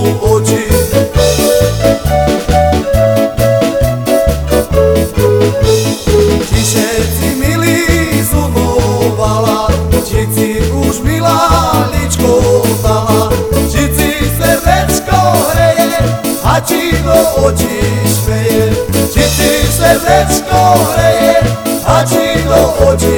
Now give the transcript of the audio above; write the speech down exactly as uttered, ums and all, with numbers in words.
oči. Či všetci milí zumovala, či si už milá ličko dala, či si srdečko hreje a či do očí šveje. Či si srdečko hreje a či do očí